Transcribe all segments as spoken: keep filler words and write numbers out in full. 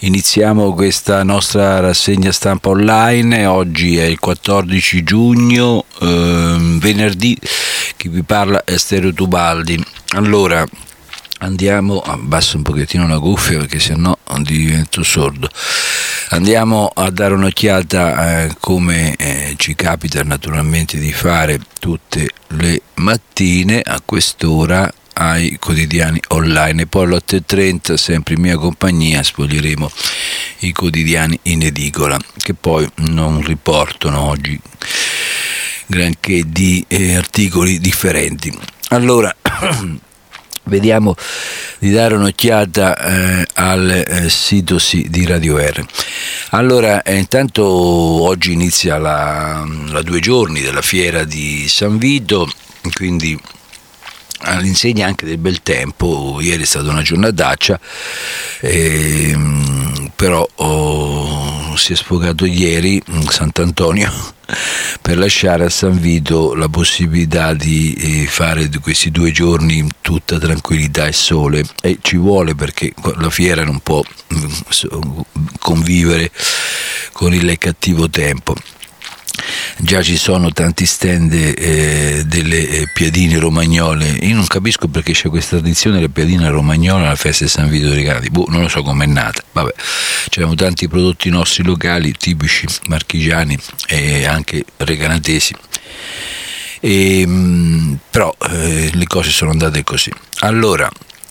Iniziamo questa nostra rassegna stampa online. Oggi è il quattordici giugno, eh, venerdì. Chi vi parla è Stereo Tubaldi. Allora, andiamo, abbasso un pochettino la cuffia perché sennò divento sordo. Andiamo a dare un'occhiata eh, come eh, ci capita naturalmente di fare tutte le mattine a quest'ora ai quotidiani online, e poi alle otto e trenta, sempre in mia compagnia, spoglieremo i quotidiani in edicola, che poi non riportano oggi granché di eh, articoli differenti. Allora vediamo di dare un'occhiata eh, al eh, sito sì, di Radio R. Allora, eh, intanto oggi inizia la, la due giorni della fiera di San Vito, quindi all'insegna anche del bel tempo. Ieri è stata una giornataccia, eh, però oh, si è sfogato ieri Sant'Antonio per lasciare a San Vito la possibilità di eh, fare di questi due giorni in tutta tranquillità e sole, e ci vuole, perché la fiera non può convivere con il cattivo tempo. Già ci sono tanti stand eh, delle eh, piadine romagnole. Io non capisco perché c'è questa tradizione delle piadine romagnole alla festa di San Vito dei Recati. Boh, non lo so com'è nata. Vabbè, c'erano tanti prodotti nostri locali, tipici marchigiani e anche recanatesi. E, mh, però eh, le cose sono andate così. Allora,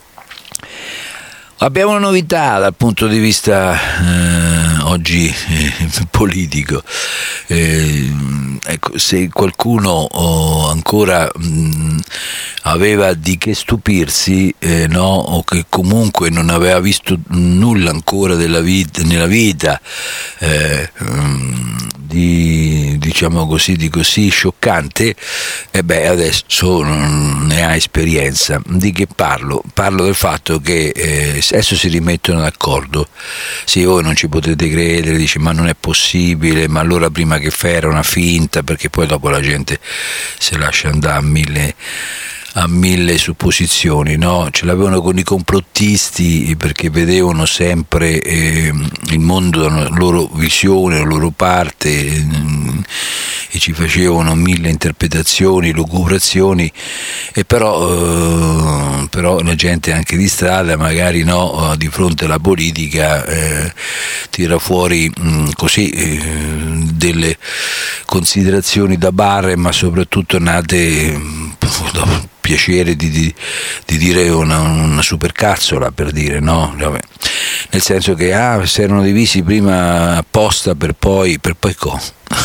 abbiamo una novità dal punto di vista eh, oggi eh, politico. Eh, ecco, se qualcuno oh, ancora mh, aveva di che stupirsi, eh, no, o che comunque non aveva visto nulla ancora della vita, nella vita eh, mh, di, diciamo così, di così scioccante, e beh, adesso non ne ha esperienza. Di che parlo? Parlo del fatto che eh, adesso si rimettono d'accordo. Sì, voi non ci potete credere, dice, ma non è possibile, ma allora prima che fa era una finta, perché poi dopo la gente si lascia andare a mille a mille supposizioni, no? Ce l'avevano con i complottisti, perché vedevano sempre eh, il mondo dalla loro visione, la loro parte, eh, e ci facevano mille interpretazioni, lucubrazioni, e però, eh, però la gente anche di strada magari no, di fronte alla politica eh, tira fuori mh, così eh, delle considerazioni da bar, ma soprattutto nate dopo piacere di, di, di dire una, una supercazzola, per dire, no? Vabbè. Nel senso che ah, si erano divisi prima apposta per poi per poi co.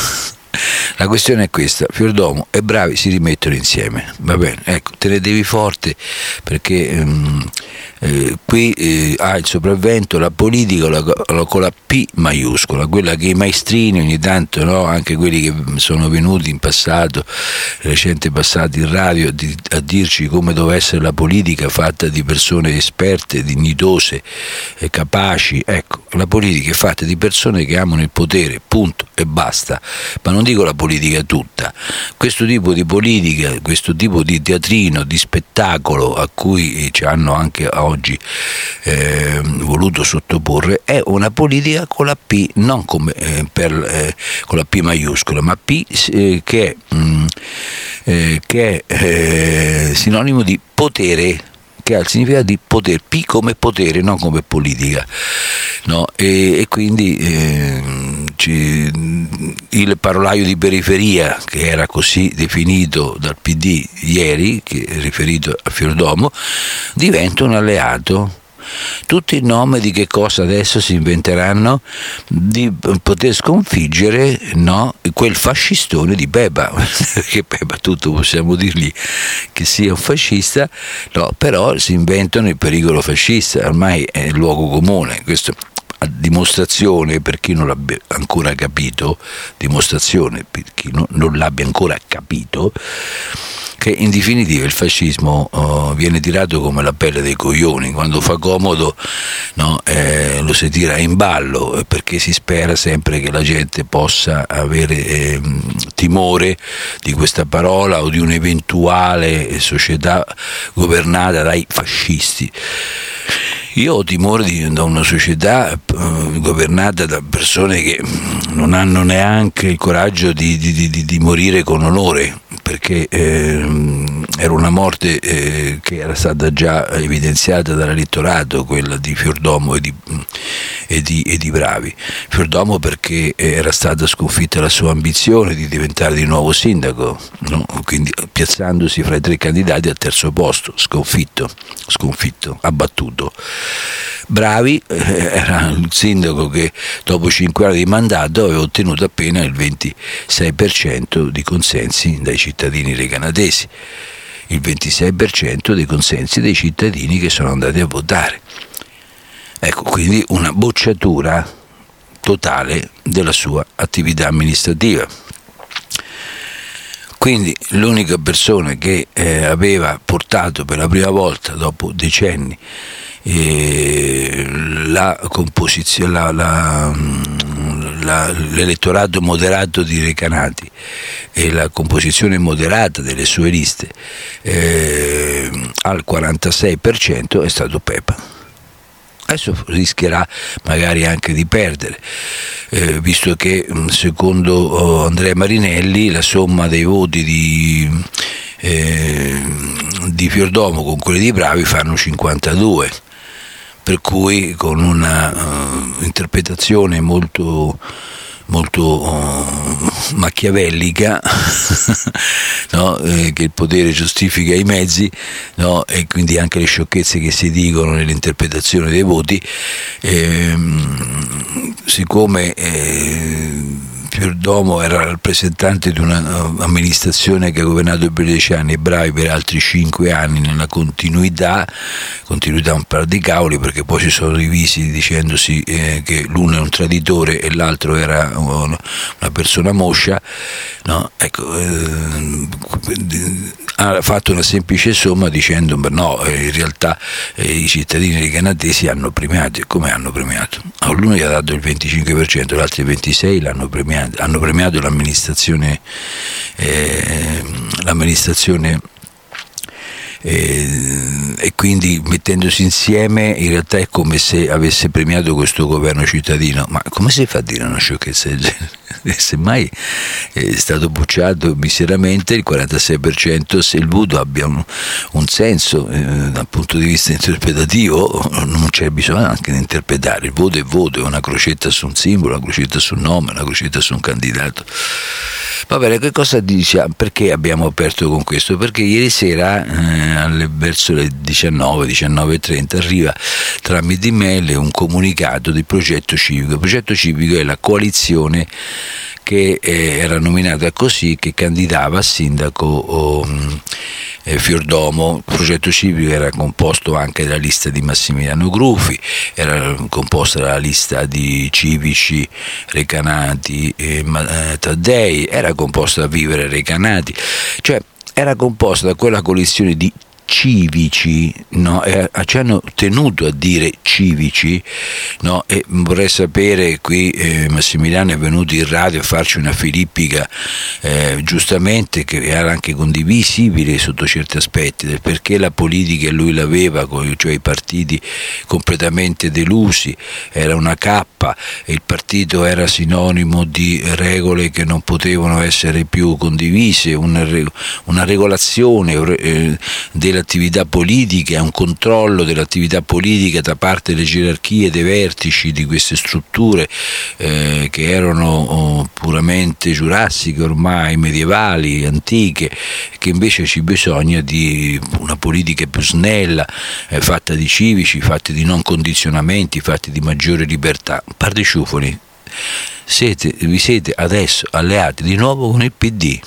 La questione è questa: Fiordomo e Bravi si rimettono insieme, va bene, ecco, tenetevi forte, perché ehm, eh, qui eh, ha il sopravvento la politica la, la, con la P maiuscola, quella che i maestrini ogni tanto, no, anche quelli che sono venuti in passato, recente passato in radio, di, a dirci come deve essere la politica, fatta di persone esperte, dignitose e capaci. Ecco, la politica è fatta di persone che amano il potere, punto e basta. Ma non dico la politica tutta, questo tipo di politica, questo tipo di teatrino, di spettacolo a cui ci hanno anche oggi eh, voluto sottoporre, è una politica con la P, non come eh, per, eh, con la P maiuscola, ma P eh, che è, mh, eh, che è eh, sinonimo di potere, che ha il significato di potere, P come potere, non come politica, no? E, e quindi eh, ci, il parolaio di periferia, che era così definito dal P D ieri, che è riferito a Fiordomo, diventa un alleato. Tutti in nome di che cosa adesso si inventeranno? Di poter sconfiggere, no, quel fascistone di Beba, perché Beba tutto possiamo dirgli che sia un fascista, no, però si inventano il pericolo fascista, ormai è il luogo comune. Questo a dimostrazione, per chi non l'abbia ancora capito, dimostrazione per chi non, non l'abbia ancora capito, che in definitiva il fascismo uh, viene tirato come la pelle dei coglioni, quando fa comodo, no, eh, lo si tira in ballo, perché si spera sempre che la gente possa avere eh, timore di questa parola o di un'eventuale società governata dai fascisti. Io ho timore di da una società eh, governata da persone che non hanno neanche il coraggio di, di, di, di morire con onore, perché eh, era una morte eh, che era stata già evidenziata dall'elettorato, quella di Fiordomo e di, e di, e di Bravi. Fiordomo perché era stata sconfitta la sua ambizione di diventare di nuovo sindaco, no? Quindi piazzandosi fra i tre candidati al terzo posto, sconfitto, sconfitto, abbattuto. Bravi eh, era il sindaco che dopo cinque anni di mandato aveva ottenuto appena il ventisei per cento di consensi dai cittadini recanatesi, il ventisei per cento dei consensi dei cittadini che sono andati a votare. Ecco, quindi una bocciatura totale della sua attività amministrativa. Quindi l'unica persona che eh, aveva portato per la prima volta dopo decenni eh, la composizione, la, la, la, l'elettorato moderato di Recanati e la composizione moderata delle sue liste eh, al quarantasei per cento è stato Pepa. Adesso rischierà magari anche di perdere, eh, visto che secondo oh, Andrea Marinelli la somma dei voti di, eh, di Fiordomo con quelli di Bravi fanno cinquantadue, per cui con una uh, interpretazione molto molto uh, machiavellica, no? eh, che il potere giustifica i mezzi, no? E quindi anche le sciocchezze che si dicono nell'interpretazione dei voti, ehm, siccome eh, Fiordomo era rappresentante di un'amministrazione che ha governato per dieci anni e Bravi per altri cinque anni nella continuità, continuità un par di cavoli, perché poi si sono divisi dicendosi eh, che l'uno è un traditore e l'altro era una persona moscia, no? Ecco, eh, ha fatto una semplice somma dicendo beh, no, eh, in realtà eh, i cittadini canadesi hanno premiato. E come hanno premiato? A l'uno gli ha dato il venticinque per cento, l'altro il ventisei per cento l'hanno premiato. Hanno premiato l'amministrazione, eh, l'amministrazione eh, e quindi mettendosi insieme in realtà è come se avesse premiato questo governo cittadino. Ma come si fa a dire una sciocchezza del genere? Semmai è stato bocciato miseramente il quarantasei per cento. Se il voto abbia un, un senso eh, dal punto di vista interpretativo, non c'è bisogno anche di interpretare. Il voto è voto, è una crocetta su un simbolo, una crocetta su un nome, una crocetta su un candidato. Va bene, che cosa diciamo? Perché abbiamo aperto con questo? Perché ieri sera eh, alle, verso le diciannove, diciannove e trenta arriva tramite email un comunicato del progetto civico. Il progetto civico è la coalizione che eh, era nominata così, che candidava a sindaco oh, eh, Fiordomo. Il progetto civico era composto anche dalla lista di Massimiliano Grufi, era composta dalla lista di civici Recanati e eh, Taddei, era composta da Vivere Recanati, cioè era composta da quella coalizione di civici, no? E ci hanno tenuto a dire civici, no? E vorrei sapere, qui eh, Massimiliano è venuto in radio a farci una filippica eh, giustamente, che era anche condivisibile sotto certi aspetti, del perché la politica lui l'aveva, cioè i partiti completamente delusi, era una cappa e il partito era sinonimo di regole che non potevano essere più condivise, una, una regolazione eh, della attività politica, un controllo dell'attività politica da parte delle gerarchie, dei vertici di queste strutture eh, che erano oh, puramente giurassiche, ormai medievali, antiche, che invece ci bisogna di una politica più snella, eh, fatta di civici, fatta di non condizionamenti, fatta di maggiore libertà. Parte ciufoli, siete, vi siete adesso alleati di nuovo con il P D.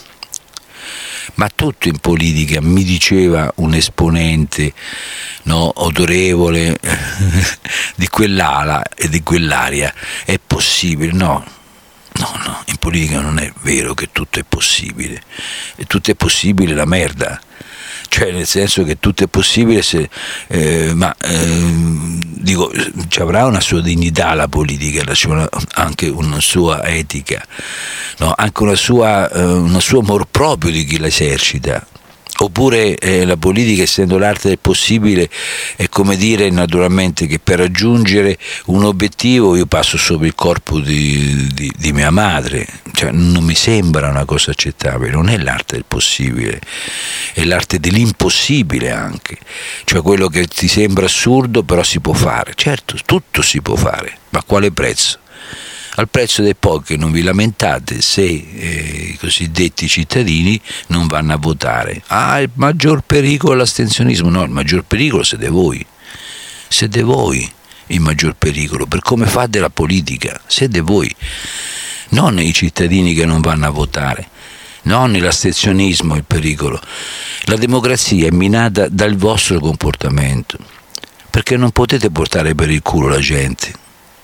Ma tutto in politica, mi diceva un esponente, no, autorevole di quell'ala e di quell'area, è possibile? No, no, no, in politica non è vero che tutto è possibile, e tutto è possibile la merda. Cioè, nel senso che tutto è possibile, se, eh, ma eh, dico, ci avrà una sua dignità la politica, una, anche una sua etica, no? Anche una sua, eh, una sua amor proprio di chi la esercita. Oppure eh, la politica, essendo l'arte del possibile, è come dire naturalmente che per raggiungere un obiettivo io passo sopra il corpo di, di, di mia madre. Cioè, non mi sembra una cosa accettabile, non è l'arte del possibile, è l'arte dell'impossibile anche, cioè quello che ti sembra assurdo però si può fare. Certo, tutto si può fare, ma a quale prezzo? Al prezzo dei pochi. Non vi lamentate se eh, i cosiddetti cittadini non vanno a votare. Ah, il maggior pericolo è l'astensionismo. No, il maggior pericolo siete voi. Siete voi il maggior pericolo, per come fate la politica. Siete voi, non i cittadini che non vanno a votare. Non l'astensionismo è il pericolo. La democrazia è minata dal vostro comportamento, perché non potete portare per il culo la gente.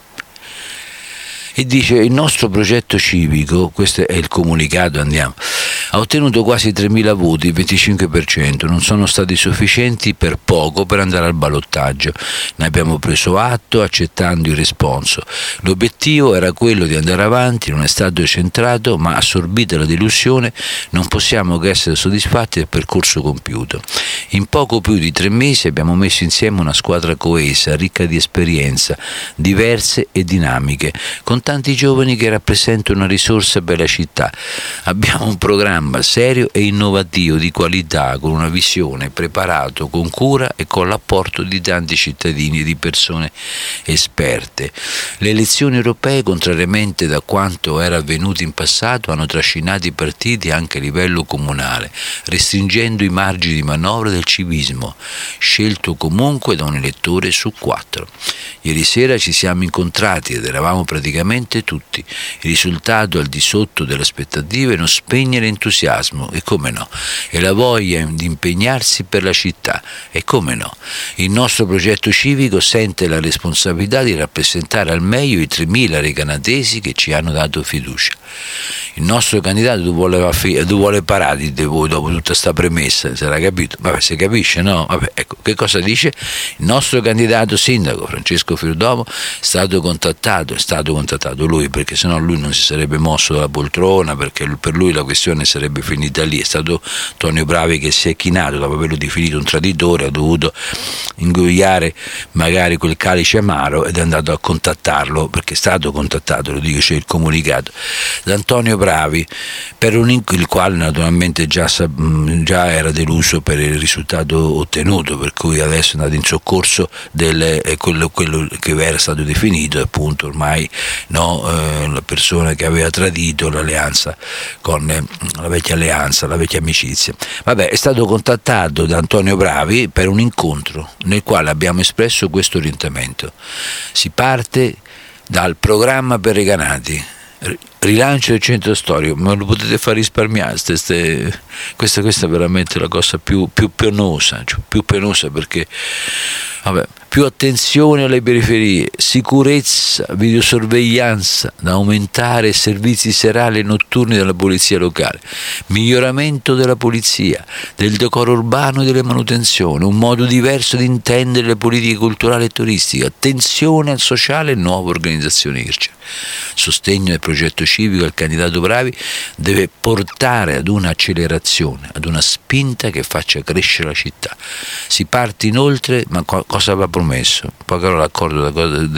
E dice: il nostro progetto civico, questo è il comunicato, andiamo, ha ottenuto quasi tremila voti, il venticinque per cento, non sono stati sufficienti per poco per andare al ballottaggio. Ne abbiamo preso atto accettando il responso. L'obiettivo era quello di andare avanti, non è stato centrato, ma assorbita la delusione non possiamo che essere soddisfatti del percorso compiuto. In poco più di tre mesi abbiamo messo insieme una squadra coesa, ricca di esperienza, diverse e dinamiche, con tanti giovani che rappresentano una risorsa per la città. Abbiamo un programma serio e innovativo di qualità, con una visione, preparato con cura e con l'apporto di tanti cittadini e di persone esperte. Le elezioni europee, contrariamente da quanto era avvenuto in passato, hanno trascinato i partiti anche a livello comunale, restringendo i margini di manovra del civismo, scelto comunque da un elettore su quattro. Ieri sera ci siamo incontrati ed eravamo praticamente tutti. Il risultato al di sotto delle aspettative non spegne l'entusiasmo, e come no, e la voglia di impegnarsi per la città, e come no. Il nostro progetto civico sente la responsabilità di rappresentare al meglio i tremila recanatesi che ci hanno dato fiducia. Il nostro candidato, tu vuole, tu vuole parati di voi dopo tutta questa premessa, si era capito? Vabbè, si capisce, no? Vabbè, ecco, che cosa dice? Il nostro candidato sindaco, Francesco Fiordomo, è stato contattato, è stato contattato lui, perché sennò lui non si sarebbe mosso dalla poltrona, perché per lui la questione sarebbe finita lì. È stato Antonio Bravi che si è chinato dopo averlo definito un traditore, ha dovuto ingoiare magari quel calice amaro ed è andato a contattarlo, perché è stato contattato, lo dico, c'è il comunicato, da Antonio Bravi, per un inc- il quale naturalmente già, già era deluso per il risultato ottenuto, per cui adesso è andato in soccorso del eh, quello, quello che era stato definito appunto ormai no, eh, la persona che aveva tradito l'alleanza con eh, la vecchia alleanza, la vecchia amicizia. Vabbè, è stato contattato da Antonio Bravi per un incontro nel quale abbiamo espresso questo orientamento. Si parte dal programma per Recanati, rilancio del centro storico, ma lo potete far risparmiare. Ste, questa, questa è veramente la cosa più, più penosa, cioè più penosa perché vabbè, più attenzione alle periferie, sicurezza, videosorveglianza da aumentare, servizi serali e notturni della polizia locale, miglioramento della polizia, del decoro urbano e delle manutenzioni, un modo diverso di intendere le politiche culturali e turistiche, attenzione al sociale e nuova organizzazione I R C E. Sostegno del progetto civico al candidato Bravi deve portare ad un'accelerazione, ad una spinta che faccia crescere la città. Si parte inoltre, ma cosa va promesso? Poi però l'accordo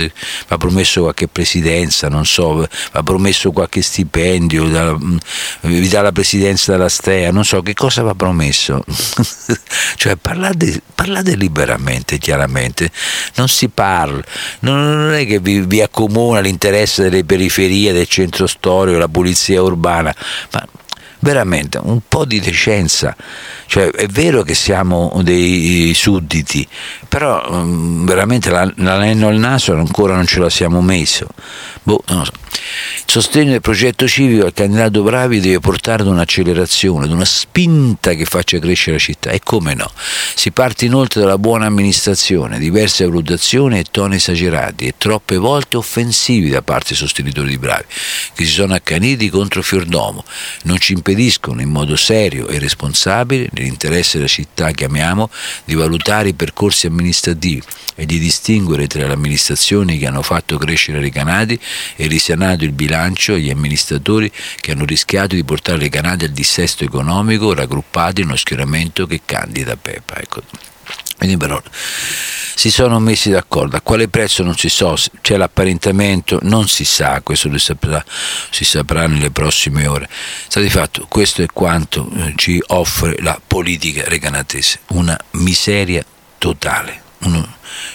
va promesso qualche presidenza, non so, va promesso qualche stipendio, da, vi dà la presidenza della Stea, non so che cosa va promesso. Cioè parlate, parlate liberamente, chiaramente, non si parla, non è che vi, vi accomuna l'interesse delle periferie, del centro storico, la polizia urbana, ma veramente un po' di decenza. Cioè è vero che siamo dei sudditi, però um, veramente l'anello al naso ancora non ce la siamo messo. Boh, non lo so. Il sostegno del progetto civico al candidato Bravi deve portare ad un'accelerazione, ad una spinta che faccia crescere la città, e come no. Si parte inoltre dalla buona amministrazione, diverse valutazioni e toni esagerati e troppe volte offensivi da parte dei sostenitori di Bravi, che si sono accaniti contro Fiordomo, non ci impediscono in modo serio e responsabile, nell'interesse della città che amiamo, di valutare i percorsi amministrativi e di distinguere tra le amministrazioni che hanno fatto crescere i Recanati e risanati il bilancio bilancio agli amministratori che hanno rischiato di portare le Canarie al dissesto economico, raggruppati in uno schieramento che candida Pepa. Ecco. Quindi però si sono messi d'accordo. A quale prezzo non si so, c'è l'apparentamento, non si sa, questo lo saprà, si saprà nelle prossime ore. Sta di fatto, questo è quanto eh, ci offre la politica recanatese, una miseria totale. Uno,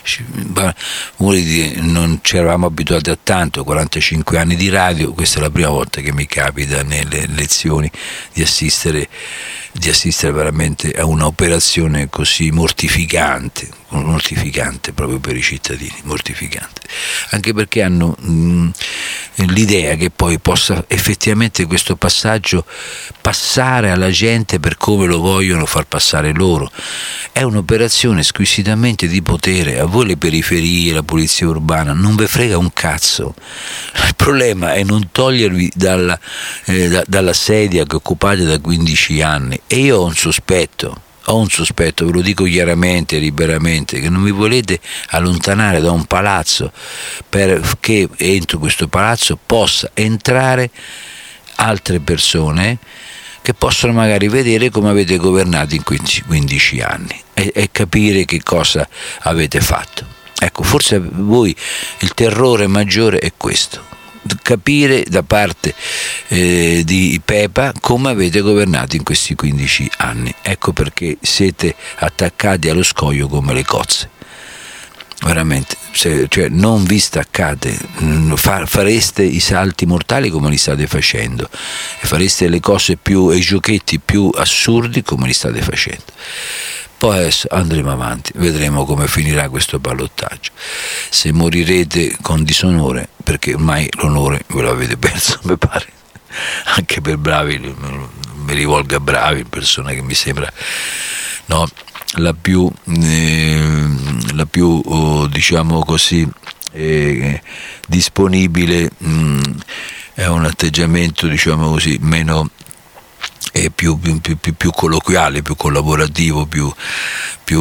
non ci eravamo abituati a tanto, quarantacinque anni di radio, questa è la prima volta che mi capita nelle lezioni di assistere, di assistere veramente a un'operazione così mortificante, mortificante proprio per i cittadini, mortificante, anche perché hanno mh, l'idea che poi possa effettivamente questo passaggio passare alla gente per come lo vogliono far passare loro. È un'operazione squisitamente di potere. A voi le periferie, la polizia urbana non ve frega un cazzo. Il problema è non togliervi dalla, eh, da, dalla sedia che occupate da quindici anni. E io ho un sospetto, ho un sospetto, ve lo dico chiaramente e liberamente, che non mi volete allontanare da un palazzo perché entro questo palazzo possa entrare altre persone che possono magari vedere come avete governato in quindici anni e, e capire che cosa avete fatto. Ecco, forse voi il terrore maggiore è questo, capire da parte eh, di Pepa come avete governato in questi quindici anni. Ecco perché siete attaccati allo scoglio come le cozze. Veramente, se, cioè non vi staccate, fa, fareste i salti mortali come li state facendo e fareste le cose più e i giochetti più assurdi come li state facendo. Poi adesso andremo avanti, vedremo come finirà questo ballottaggio, se morirete con disonore, perché ormai l'onore ve lo avete perso, mi pare, anche per Bravi, mi rivolgo a Bravi, persona che mi sembra, no, la più, eh, la più oh, diciamo così, eh, disponibile, mh, è un atteggiamento, diciamo così, meno, eh, più, più, più, più colloquiale, più collaborativo, più, più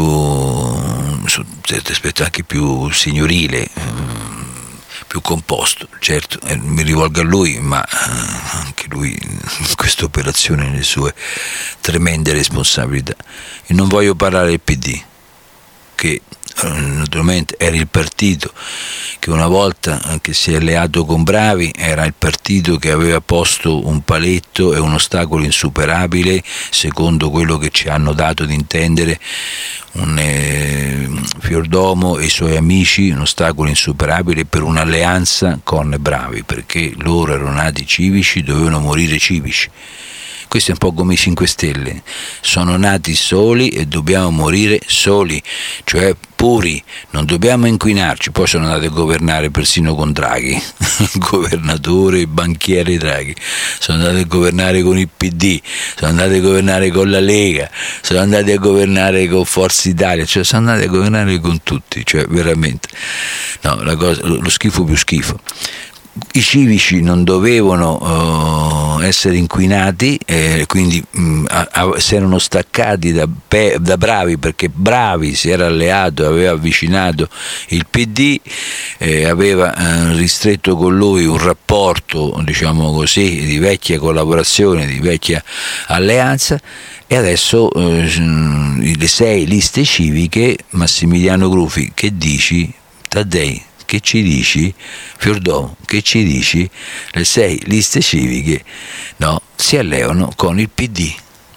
su certi aspetti anche più signorile, eh, più composto. Certo, eh, mi rivolgo a lui, ma eh, anche lui in questa operazione nelle sue tremende responsabilità. E non voglio parlare del P D, che eh, naturalmente era il partito che una volta, anche se alleato con Bravi, era il partito che aveva posto un paletto e un ostacolo insuperabile, secondo quello che ci hanno dato di intendere un eh, Fiordomo e i suoi amici, un ostacolo insuperabile per un'alleanza con Bravi, perché loro erano nati civici, dovevano morire civici. Questo è un po' come i cinque Stelle, sono nati soli e dobbiamo morire soli, cioè puri, non dobbiamo inquinarci. Poi sono andati a governare persino con Draghi, il governatore, il banchiere Draghi, sono andati a governare con il P D, sono andati a governare con la Lega, sono andati a governare con Forza Italia, cioè sono andati a governare con tutti, cioè veramente, no, la cosa, lo schifo più schifo. I civici non dovevano uh, essere inquinati, eh, quindi mh, a, a, si erano staccati da, pe, da Bravi, perché Bravi si era alleato, aveva avvicinato il P D, eh, aveva eh, ristretto con lui un rapporto, diciamo così, di vecchia collaborazione, di vecchia alleanza, e adesso eh, le sei liste civiche. Massimiliano Grufi, che dici? Taddei, che ci dici? Fiordomo, che ci dici? Le sei liste civiche, no, si alleano con il P D.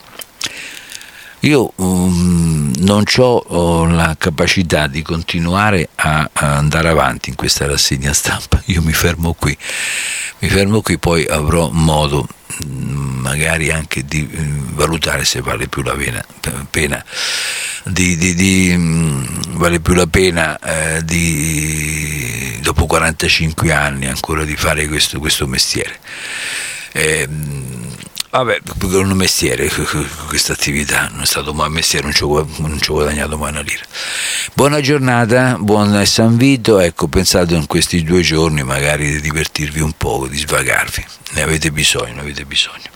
Io um, non ho la capacità di continuare a, a andare avanti in questa rassegna stampa, io mi fermo qui, mi fermo qui, poi avrò modo magari anche di valutare se vale più la pena, pena di, di, di vale più la pena eh, di dopo quarantacinque anni ancora di fare questo, questo mestiere. Eh, vabbè, perché non è un mestiere questa attività, non è stato mai un mestiere, non ci ho, non ci ho guadagnato mai una lira. Buona giornata, buon San Vito, ecco, pensate in questi due giorni magari di divertirvi un po', di svagarvi, ne avete bisogno, ne avete bisogno.